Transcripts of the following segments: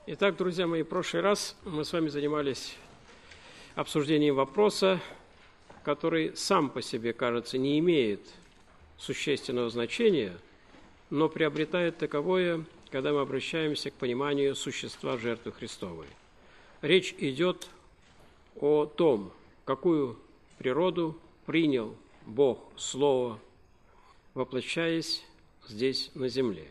Итак, друзья мои, в прошлый раз мы с вами занимались обсуждением вопроса, который сам по себе, кажется, не имеет существенного значения, но приобретает таковое, когда мы обращаемся к пониманию существа жертвы Христовой. Речь идет о том, какую природу принял Бог Слово, воплощаясь здесь на земле.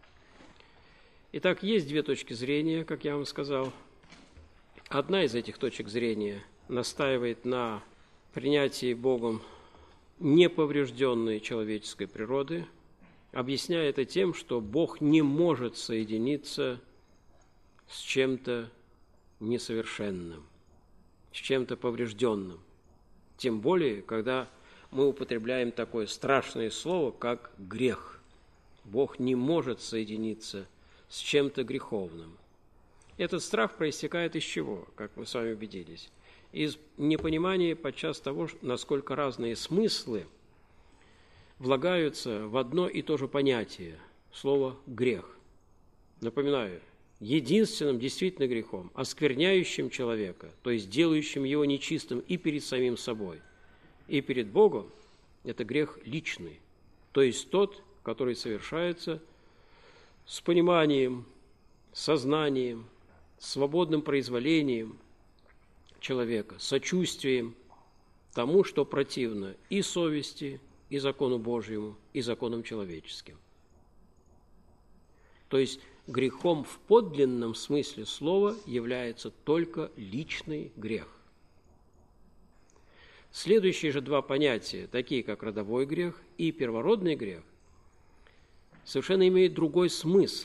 Итак, есть две точки зрения, как я вам сказал. Одна из этих точек зрения настаивает на принятии Богом неповрежденной человеческой природы, объясняя это тем, что Бог не может соединиться с чем-то несовершенным, с чем-то поврежденным. Тем более, когда мы употребляем такое страшное слово, как грех. Бог не может соединиться с чем-то греховным. Этот страх проистекает из чего, как мы с вами убедились? Из непонимания подчас того, насколько разные смыслы влагаются в одно и то же понятие – слово «грех». Напоминаю, единственным действительно грехом, оскверняющим человека, то есть делающим его нечистым и перед самим собой, и перед Богом, это грех личный, то есть тот, который совершается с пониманием, сознанием, свободным произволением человека, сочувствием тому, что противно и совести, и закону Божьему, и законам человеческим. То есть грехом в подлинном смысле слова является только личный грех. Следующие же два понятия, такие как родовой грех и первородный грех, совершенно имеют другой смысл.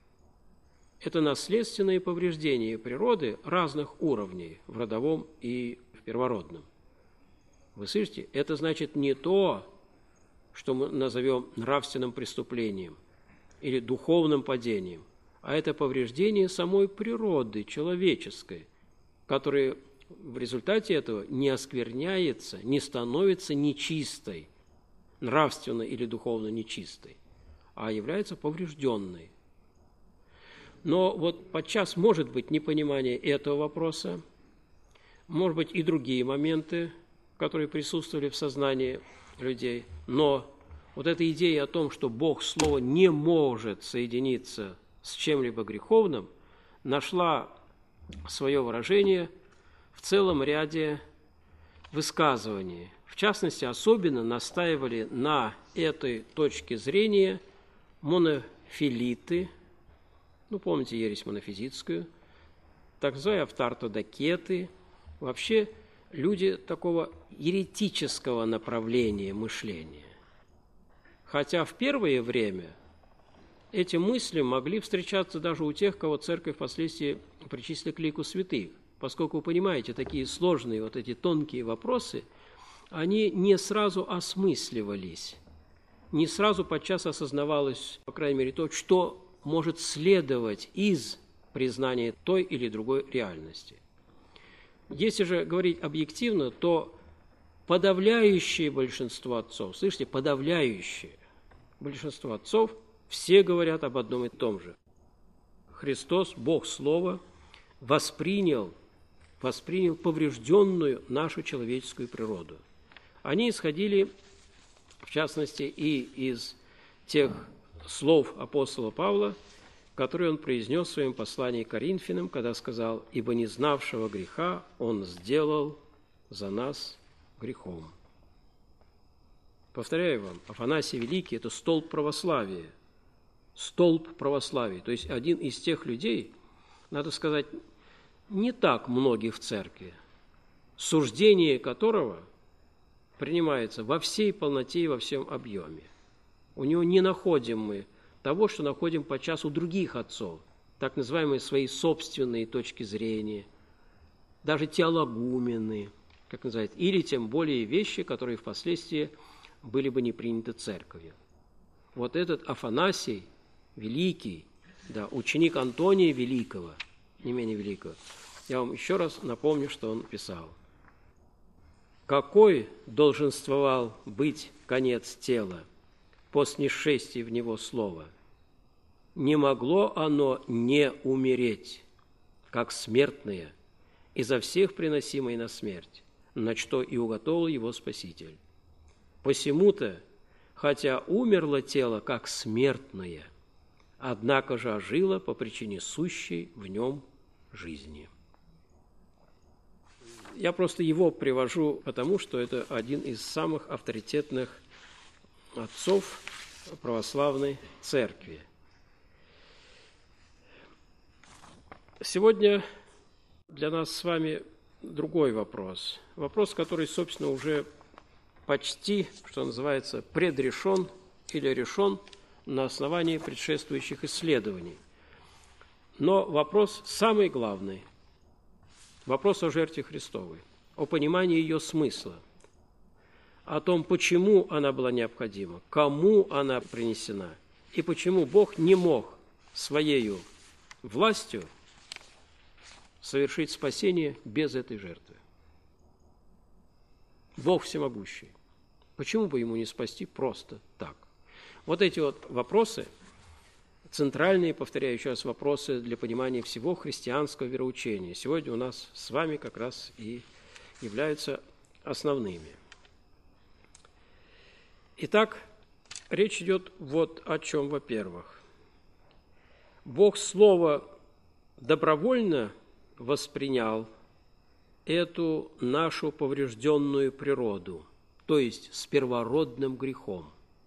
Это наследственные повреждения природы разных уровней в родовом и в первородном. Вы слышите? Это значит не то, что мы назовем нравственным преступлением или духовным падением, а это повреждение самой природы человеческой, которое в результате этого не оскверняется, не становится нечистой, нравственно или духовно нечистой, а является поврежденной. Но вот подчас может быть непонимание этого вопроса, может быть и другие моменты, которые присутствовали в сознании людей, но вот эта идея о том, что Бог Слово не может соединиться с чем-либо греховным, нашла свое выражение в целом ряде высказываний. В частности, особенно настаивали на этой точке зрения монофилиты, помните ересь монофизитскую, так называемые автоортодокеты, вообще люди такого еретического направления мышления. Хотя в первое время эти мысли могли встречаться даже у тех, кого церковь впоследствии причислила к лику святых, поскольку, вы понимаете, такие сложные вот эти тонкие вопросы, они не сразу осмысливались, не сразу подчас осознавалось, по крайней мере, то, что может следовать из признания той или другой реальности. Если же говорить объективно, то подавляющее большинство отцов, слышите, подавляющее большинство отцов, все говорят об одном и том же. Христос, Бог Слово, воспринял поврежденную нашу человеческую природу. Они исходили, в частности, и из тех слов апостола Павла, которые он произнес в своем послании к Коринфянам, когда сказал: «Ибо не знавшего греха он сделал за нас грехом». Повторяю вам, Афанасий Великий – это столб православия. Столб православия, то есть один из тех людей, надо сказать, не так многих в церкви, суждение которого принимается во всей полноте и во всем объеме. У него не находим мы того, что находим подчас у других отцов, так называемые свои собственные точки зрения, даже теологумены, как называют, или тем более вещи, которые впоследствии были бы не приняты церковью. Вот этот Афанасий Великий, ученик Антония Великого, не менее великого, я вам еще раз напомню, что он писал. «Какой долженствовал быть конец тела по снисшествии в него слова? Не могло оно не умереть, как смертные, и за всех приносимые на смерть, на что и уготовил его Спаситель. Посему-то, хотя умерло тело, как смертное, однако же ожило по причине сущей в нем жизни». Я просто его привожу, потому что это один из самых авторитетных отцов православной церкви. Сегодня для нас с вами другой вопрос. Вопрос, который, собственно, уже почти, что называется, предрешен или решен на основании предшествующих исследований. Но вопрос самый главный. Вопрос о жертве Христовой, о понимании ее смысла, о том, почему она была необходима, кому она принесена, и почему Бог не мог своею властью совершить спасение без этой жертвы. Бог всемогущий. Почему бы ему не спасти просто так? Вот эти вот вопросы, центральные, повторяю еще раз, вопросы для понимания всего христианского вероучения, сегодня у нас с вами как раз и являются основными. Итак, речь идет вот о чем, во-первых. Бог Слово добровольно воспринял эту нашу поврежденную природу, то есть с первородным грехом.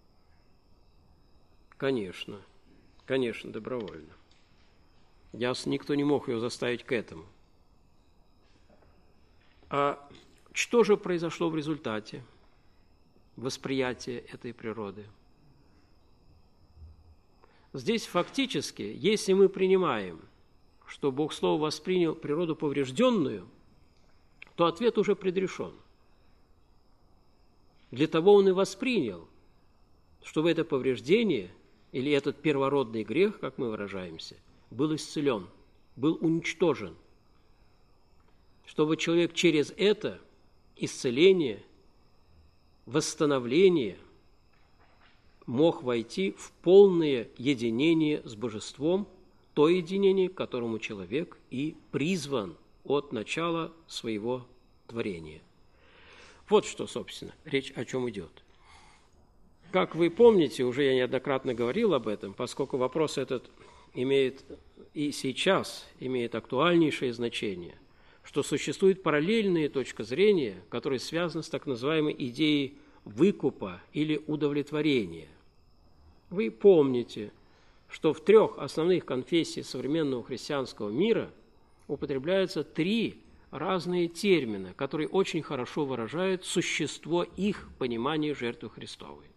Конечно, добровольно. Ясно, никто не мог ее заставить к этому. А что же произошло в результате восприятия этой природы? Здесь фактически, если мы принимаем, что Бог Слово воспринял природу поврежденную, то ответ уже предрешен. Для того Он и воспринял, чтобы это повреждение или этот первородный грех, как мы выражаемся, был исцелен, был уничтожен, чтобы человек через это исцеление, восстановление мог войти в полное единение с Божеством, то единение, к которому человек и призван от начала своего творения. Вот что, собственно, речь о чем идет. Как вы помните, уже я неоднократно говорил об этом, поскольку вопрос этот имеет и сейчас имеет актуальнейшее значение, что существует параллельная точка зрения, которая связана с так называемой идеей выкупа или удовлетворения. Вы помните, что в 3 основных конфессиях современного христианского мира употребляются 3 разные термина, которые очень хорошо выражают существо их понимания жертвы Христовой.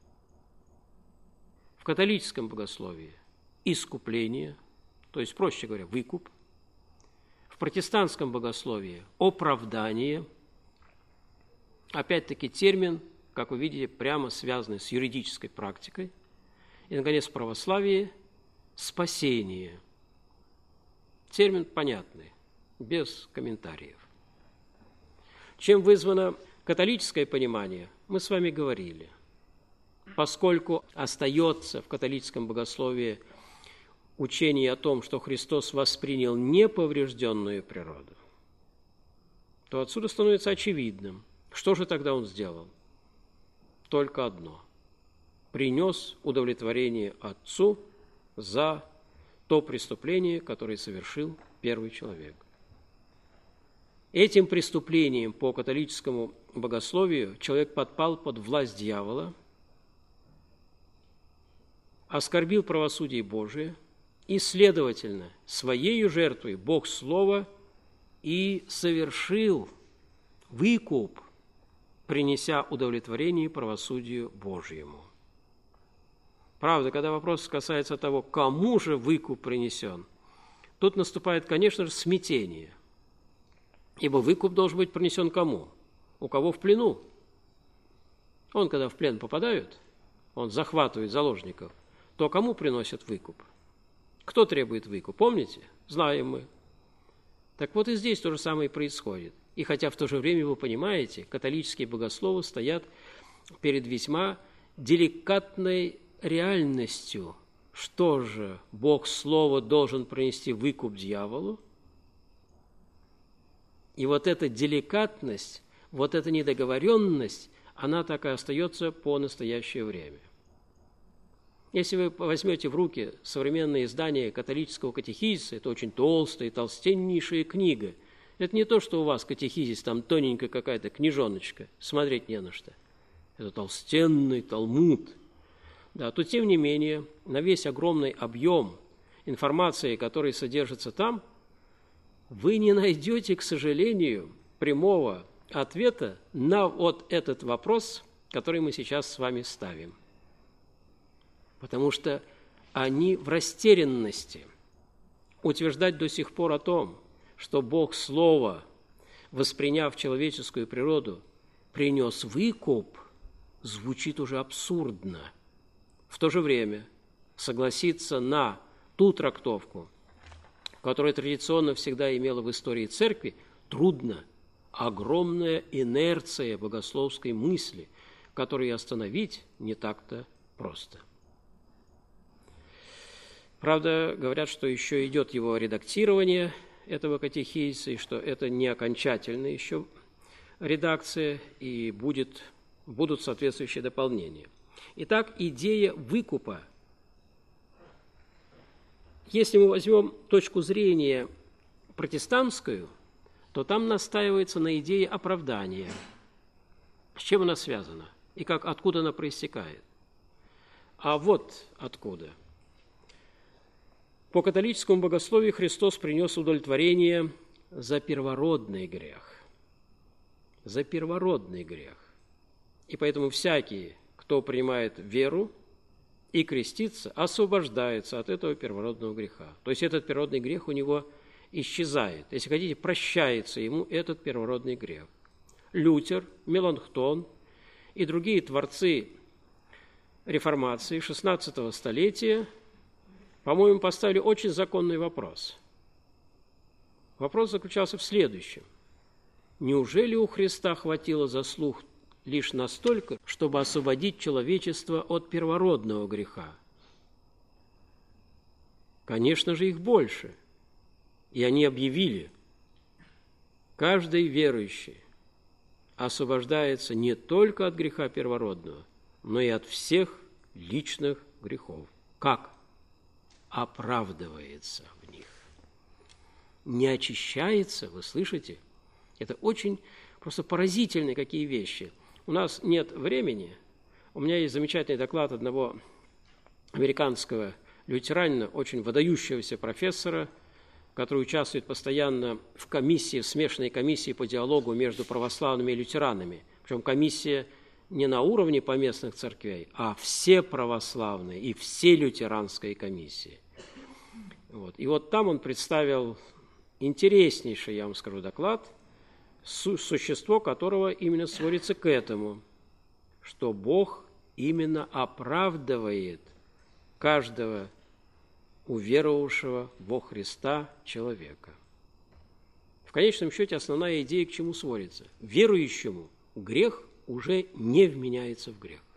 В католическом богословии искупление, то есть, проще говоря, выкуп. В протестантском богословии оправдание. Опять-таки термин, как вы видите, прямо связанный с юридической практикой. И, наконец, в православии спасение. Термин понятный, без комментариев. Чем вызвано католическое понимание, мы с вами говорили. Поскольку остается в католическом богословии учение о том, что Христос воспринял неповрежденную природу, то отсюда становится очевидным, что же тогда Он сделал? Только одно. Принес удовлетворение Отцу за то преступление, которое совершил первый человек. Этим преступлением по католическому богословию человек подпал под власть дьявола, оскорбил правосудие Божие и, следовательно, своею жертвой Бог Слово и совершил выкуп, принеся удовлетворение правосудию Божьему. Правда, когда вопрос касается того, кому же выкуп принесен, тут наступает, конечно же, смятение. Ибо выкуп должен быть принесен кому? У кого в плену? Он, когда в плен попадают, он захватывает заложников, то кому приносят выкуп? Кто требует выкуп? Помните? Знаем мы. Так вот и здесь то же самое и происходит. И хотя в то же время, вы понимаете, католические богословы стоят перед весьма деликатной реальностью. Что же, Бог Слово должен принести выкуп дьяволу? И вот эта деликатность, вот эта недоговоренность, она так и остается по настоящее время. Если вы возьмете в руки современные издания католического катехизиса, это очень толстая, толстеннейшая книга. Это не то, что у вас катехизис, там тоненькая какая-то книжоночка, смотреть не на что. Это толстенный Талмуд. Да, то тем не менее, на весь огромный объем информации, который содержится там, вы не найдете, к сожалению, прямого ответа на вот этот вопрос, который мы сейчас с вами ставим. Потому что они в растерянности. Утверждать до сих пор о том, что Бог Слово, восприняв человеческую природу, принес выкуп, звучит уже абсурдно. В то же время согласиться на ту трактовку, которая традиционно всегда имела в истории церкви, трудно. Огромная инерция богословской мысли, которую остановить не так-то просто. Правда, говорят, что еще идет его редактирование этого катехизиса, и что это не окончательная еще редакция, и будут соответствующие дополнения. Итак, идея выкупа. Если мы возьмем точку зрения протестантскую, то там настаивается на идее оправдания. С чем она связана? И откуда она проистекает? А вот откуда. По католическому богословию Христос принес удовлетворение за первородный грех. За первородный грех. И поэтому всякий, кто принимает веру и крестится, освобождается от этого первородного греха. То есть этот первородный грех у него исчезает. Если хотите, прощается ему этот первородный грех. Лютер, Меланхтон и другие творцы реформации XVI столетия, по-моему, поставили очень законный вопрос. Вопрос заключался в следующем. Неужели у Христа хватило заслуг лишь настолько, чтобы освободить человечество от первородного греха? Конечно же, их больше. И они объявили, каждый верующий освобождается не только от греха первородного, но и от всех личных грехов. Как? Оправдывается в них. Не очищается, вы слышите? Это очень просто поразительные какие вещи. У нас нет времени. У меня есть замечательный доклад одного американского лютеранина, очень выдающегося профессора, который участвует постоянно в комиссии, в смешанной комиссии по диалогу между православными и лютеранами. Причем комиссия не на уровне поместных церквей, а все православные и все лютеранские комиссии. И вот там он представил интереснейший, я вам скажу, доклад, существо которого именно сводится к этому, что Бог именно оправдывает каждого уверовавшего во Христа человека. В конечном счете основная идея к чему сводится? Верующему грех уже не вменяется в грех.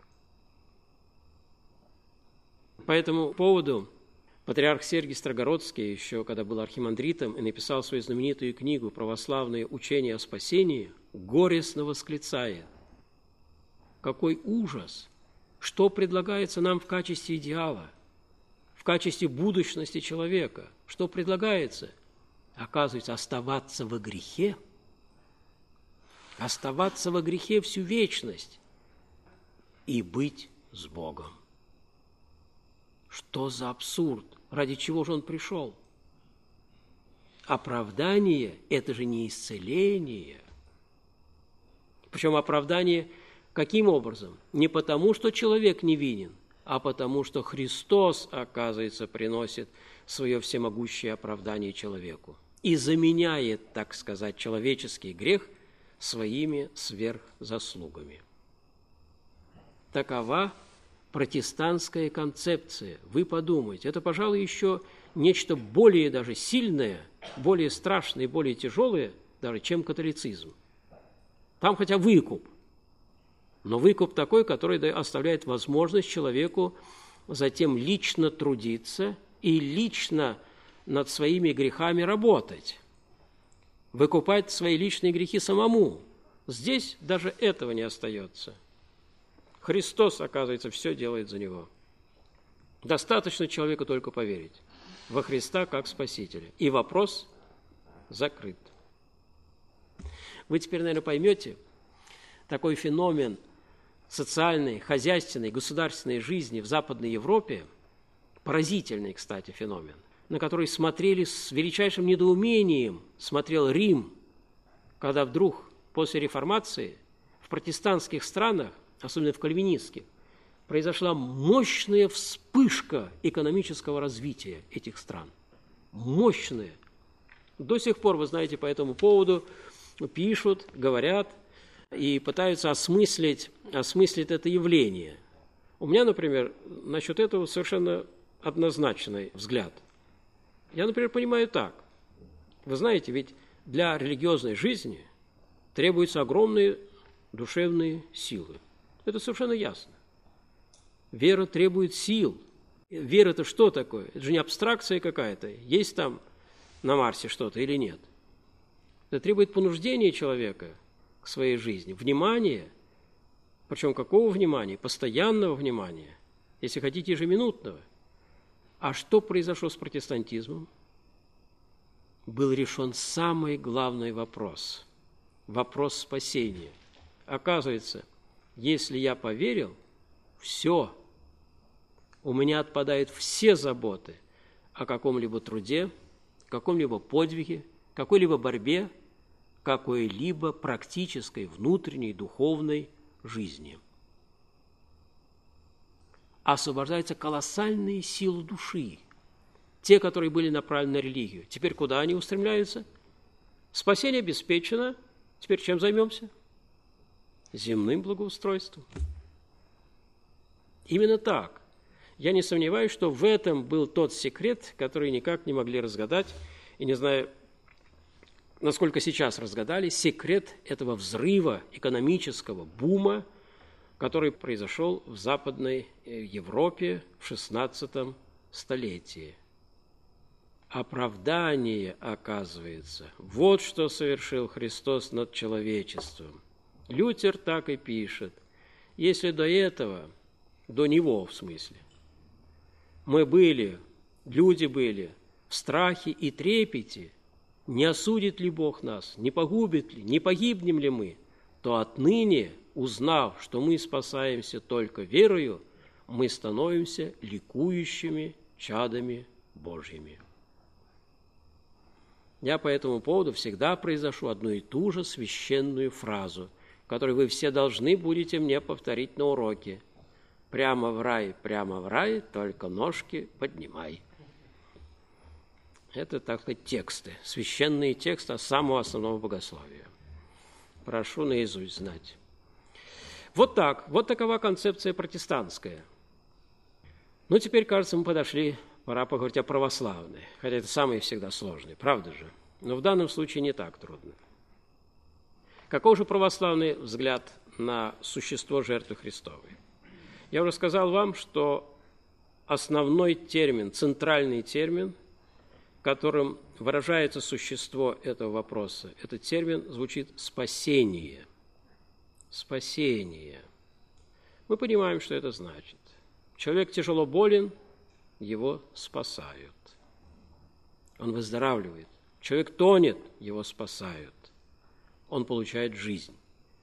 По этому поводу патриарх Сергий Строгородский, еще когда был архимандритом и написал свою знаменитую книгу «Православные учения о спасении», горестно восклицает: какой ужас! Что предлагается нам в качестве идеала, в качестве будущности человека? Что предлагается? Оказывается, оставаться во грехе. Оставаться во грехе всю вечность и быть с Богом. Что за абсурд? Ради чего же он пришел? Оправдание – это же не исцеление. Причем оправдание каким образом? Не потому, что человек невинен, а потому, что Христос, оказывается, приносит свое всемогущее оправдание человеку и заменяет, так сказать, человеческий грех своими сверхзаслугами. Такова протестантская концепция. Вы подумайте, это, пожалуй, еще нечто более даже сильное, более страшное и более тяжелое, даже, чем католицизм. Там хотя выкуп, но выкуп такой, который оставляет возможность человеку затем лично трудиться и лично над своими грехами работать. выкупать свои личные грехи самому. Здесь даже этого не остается. Христос, оказывается, все делает за него. Достаточно человеку только поверить во Христа как Спасителя. И вопрос закрыт. Вы теперь, наверное, поймете такой феномен социальной, хозяйственной, государственной жизни в Западной Европе, поразительный, кстати, феномен, на который смотрели с величайшим недоумением, смотрел Рим, когда вдруг после реформации в протестантских странах, особенно в кальвинистских, произошла мощная вспышка экономического развития этих стран. Мощная. До сих пор, вы знаете, по этому поводу пишут, говорят и пытаются осмыслить это явление. У меня, например, насчет этого совершенно однозначный взгляд. Я, например, понимаю так. Вы знаете, ведь для религиозной жизни требуются огромные душевные силы. Это совершенно ясно. Вера требует сил. Вера – это что такое? Это же не абстракция какая-то. Есть там на Марсе что-то или нет? Это требует понуждения человека к своей жизни, внимания. Причем какого внимания? Постоянного внимания. Если хотите, ежеминутного. А что произошло с протестантизмом? Был решен самый главный вопрос. Вопрос спасения. Оказывается, если я поверил, все, у меня отпадают все заботы о каком-либо труде, каком-либо подвиге, какой-либо борьбе, какой-либо практической, внутренней, духовной жизни. Освобождаются колоссальные силы души, те, которые были направлены на религию. Теперь куда они устремляются? Спасение обеспечено. Теперь чем займемся? Земным благоустройством. Именно так. Я не сомневаюсь, что в этом был тот секрет, который никак не могли разгадать, и не знаю, насколько сейчас разгадали, секрет этого взрыва экономического бума, который произошел в Западной Европе в XVI столетии. Оправдание, оказывается, вот что совершил Христос над человечеством. Лютер так и пишет. Если до этого, до него в смысле, люди были в страхе и трепете, не осудит ли Бог нас, не погубит ли, не погибнем ли мы, то отныне, узнав, что мы спасаемся только верою, мы становимся ликующими чадами Божьими. Я по этому поводу всегда произношу одну и ту же священную фразу, которую вы все должны будете мне повторить на уроке. Прямо в рай, только ножки поднимай. Это, так сказать, тексты, священные тексты самого основного богословия. Прошу наизусть знать. Вот так, вот такова концепция протестантская. Ну, теперь, кажется, мы подошли, пора поговорить о православной, хотя это самое всегда сложное, правда же? Но в данном случае не так трудно. Каков же православный взгляд на существо жертвы Христовой? Я уже сказал вам, что основной термин, центральный термин, которым выражается существо этого вопроса, этот термин звучит «спасение». Спасение. Мы понимаем, что это значит. Человек тяжело болен, его спасают. Он выздоравливает. Человек тонет, его спасают. Он получает жизнь.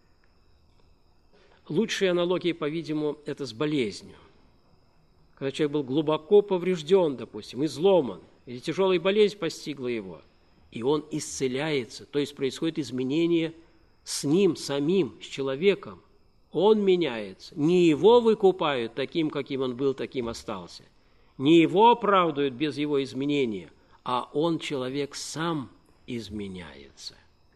Лучшие аналогии, по-видимому, это с болезнью. Когда человек был глубоко поврежден, допустим, изломан, или тяжелая болезнь постигла его, и он исцеляется, то есть происходит изменение с ним самим, с человеком. Он меняется. Не его выкупают таким, каким он был, таким остался. Не его оправдывают без его изменения, а он, человек, сам изменяется.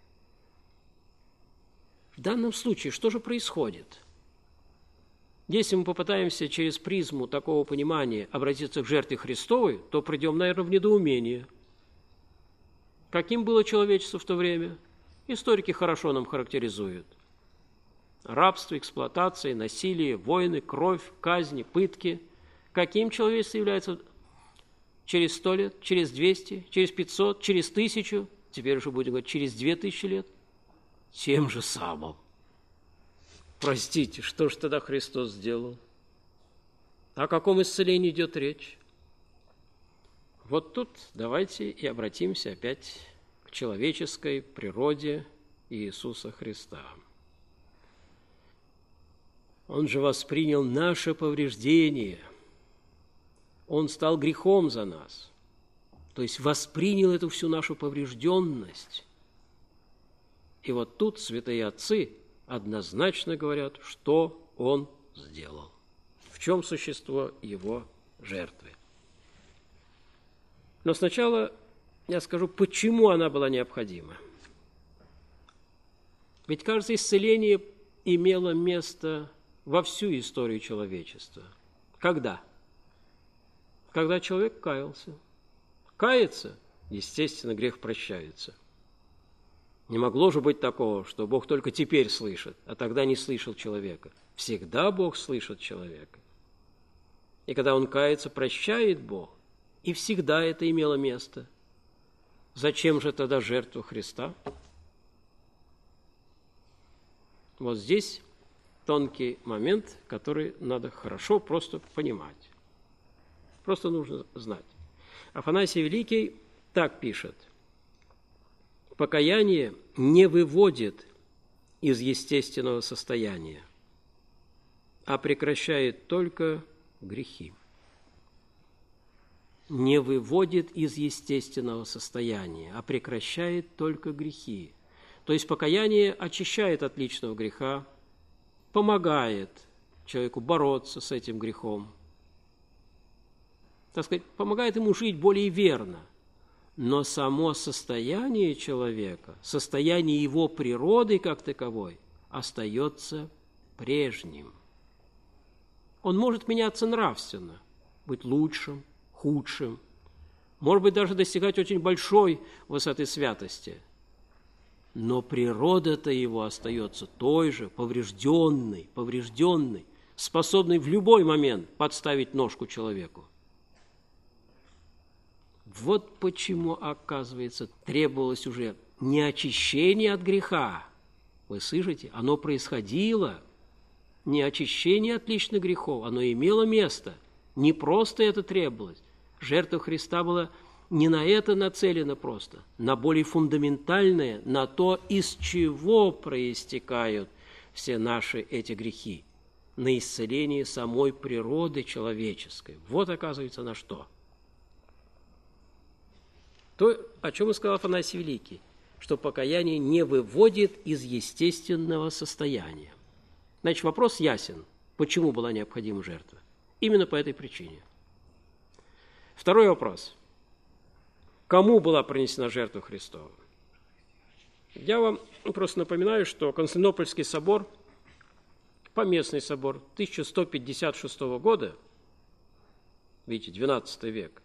В данном случае что же происходит? Если мы попытаемся через призму такого понимания обратиться к жертве Христовой, то придем, наверное, в недоумение. Каким было человечество в то время? Историки хорошо нам характеризуют. Рабство, эксплуатация, насилие, войны, кровь, казни, пытки. Каким человечество является через 100 лет, через 200, через 500, через 1000? теперь уже будем говорить, через 2000 лет, тем же самым. Простите, что же тогда Христос сделал? О каком исцелении идет речь? Вот тут давайте и обратимся опять к человеческой природе Иисуса Христа. Он же воспринял наше повреждение. Он стал грехом за нас. То есть воспринял эту всю нашу поврежденность. И вот тут святые отцы однозначно говорят, что он сделал. В чем существо его жертвы. Но сначала я скажу, почему она была необходима. Ведь, кажется, исцеление имело место во всю историю человечества. Когда? Когда человек каялся. Кается, естественно, грех прощается. Не могло же быть такого, что Бог только теперь слышит, а тогда не слышал человека. Всегда Бог слышит человека. И когда он кается, прощает Бог. И всегда это имело место. Зачем же тогда жертва Христа? Вот здесь тонкий момент, который надо хорошо просто понимать. Просто нужно знать. Афанасий Великий так пишет. Покаяние не выводит из естественного состояния, а прекращает только грехи. Не выводит из естественного состояния, а прекращает только грехи. То есть покаяние очищает от личного греха, помогает человеку бороться с этим грехом, так сказать, помогает ему жить более верно. Но само состояние человека, состояние его природы как таковой, остается прежним. Он может меняться нравственно, быть лучшим, худшим, может быть, даже достигать очень большой высоты святости. Но природа-то его остается той же, поврежденной, способной в любой момент подставить ножку человеку. Вот почему, оказывается, требовалось уже не очищение от греха. Вы слышите? Оно происходило. Не очищение от личных грехов, оно имело место. Не просто это требовалось. Жертва Христа была не на это нацелена просто, на более фундаментальное, на то, из чего проистекают все наши эти грехи. На исцеление самой природы человеческой. Вот, оказывается, на что. То, о чем и сказал Афанасий Великий, что покаяние не выводит из естественного состояния. Значит, вопрос ясен, почему была необходима жертва. Именно по этой причине. Второй вопрос. Кому была принесена жертва Христова? Я вам просто напоминаю, что Константинопольский собор, поместный собор 1156 года, видите, XII век,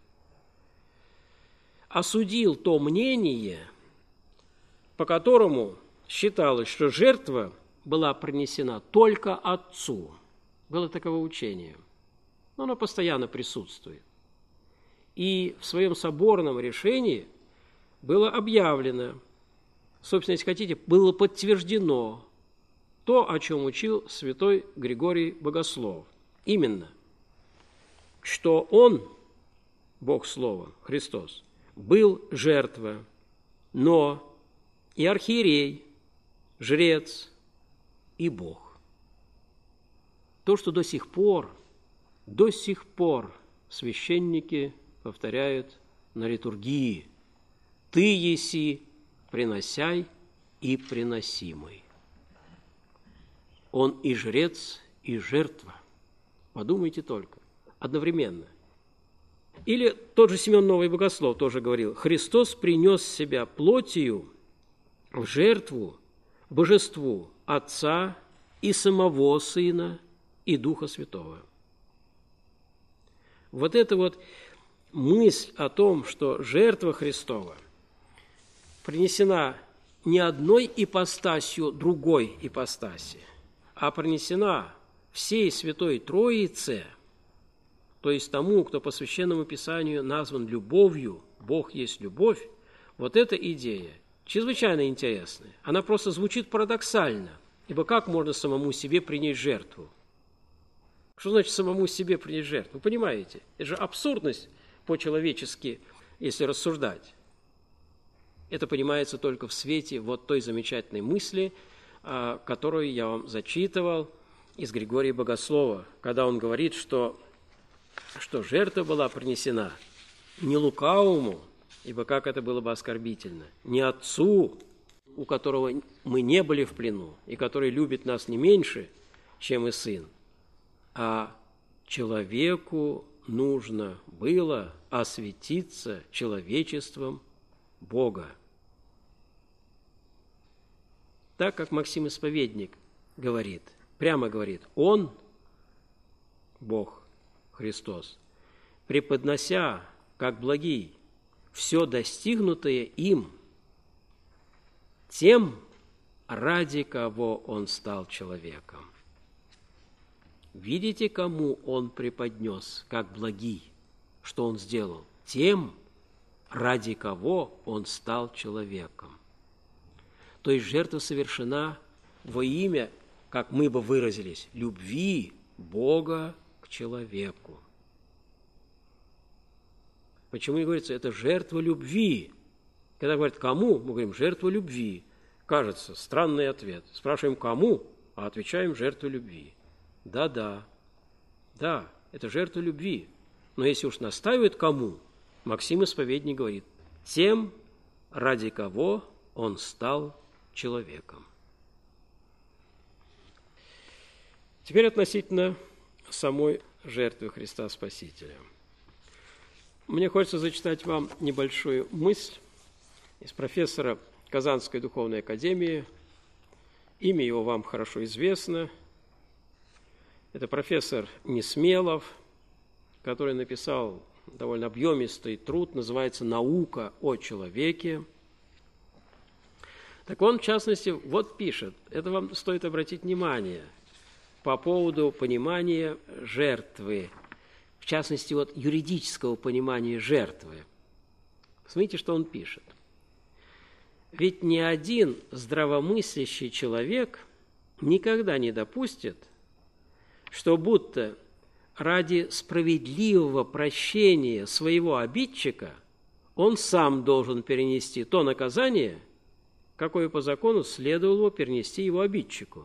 осудил то мнение, по которому считалось, что жертва была принесена только Отцу. Было таково учение. Но оно постоянно присутствует. И в своем соборном решении было объявлено, собственно, если хотите, было подтверждено то, о чем учил святой Григорий Богослов. Именно, что Он, Бог Слова, Христос, был жертва, но и архиерей, жрец и Бог. То, что до сих пор священники повторяют на литургии: «Ты еси приносяй и приносимый». Он и жрец, и жертва. Подумайте только, одновременно. Или тот же Симеон Новый Богослов тоже говорил: Христос принес себя плотью в жертву божеству Отца и самого Сына и Духа Святого. Вот эта вот мысль о том, что жертва Христова принесена не одной ипостасью другой ипостаси, а принесена всей Святой Троице, то есть тому, кто по Священному Писанию назван любовью, Бог есть любовь, Вот эта идея чрезвычайно интересная. Она просто звучит парадоксально, ибо как можно самому себе принять жертву? Что значит самому себе принять жертву? Вы понимаете? Это же абсурдность по-человечески, если рассуждать. Это понимается только в свете вот той замечательной мысли, которую я вам зачитывал из Григория Богослова, когда он говорит, что жертва была принесена не лукавому, ибо как это было бы оскорбительно, не отцу, у которого мы не были в плену, и который любит нас не меньше, чем и сын, а человеку нужно было осветиться человечеством Бога. Так как Максим Исповедник говорит, прямо говорит, Он, Бог, Христос, преподнося, как благий, все достигнутое им, тем, ради кого Он стал человеком. Видите, кому Он преподнес, как благий, что Он сделал? Тем, ради кого Он стал человеком. То есть жертва совершена во имя, как мы бы выразились, любви Бога к человеку. Почему и говорится, это жертва любви? Когда говорят «кому?», мы говорим «жертва любви». Кажется, странный ответ. Спрашиваем «кому?», а отвечаем «жертва любви». Да, это жертва любви. Но если уж настаивают «кому?», Максим Исповедник говорит «тем, ради кого Он стал человеком». Теперь относительно самой жертвы Христа Спасителя. Мне хочется зачитать вам небольшую мысль из профессора Казанской духовной академии. Имя его вам хорошо известно. Это профессор Несмелов, который написал довольно объемистый труд, называется «Наука о человеке». Так он, в частности, вот пишет, это вам стоит обратить внимание, по поводу понимания жертвы, в частности, вот юридического понимания жертвы. Смотрите, что он пишет. Ведь ни один здравомыслящий человек никогда не допустит, что будто ради справедливого прощения своего обидчика он сам должен перенести то наказание, какое по закону следовало бы перенести его обидчику.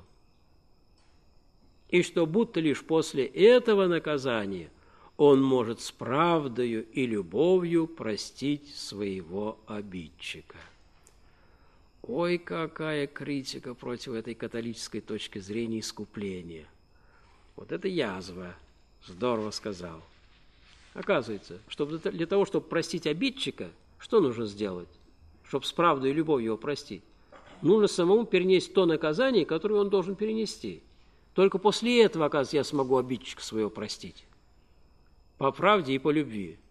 И что будто лишь после этого наказания он может с правдою и любовью простить своего обидчика. Ой, какая критика против этой католической точки зрения искупления. Вот это язва. Здорово сказал. Оказывается, для того, чтобы простить обидчика, что нужно сделать? Чтобы с правдой и любовью его простить. Нужно самому перенести то наказание, которое он должен перенести. Только после этого, оказывается, я смогу обидчика своего простить. По правде и по любви.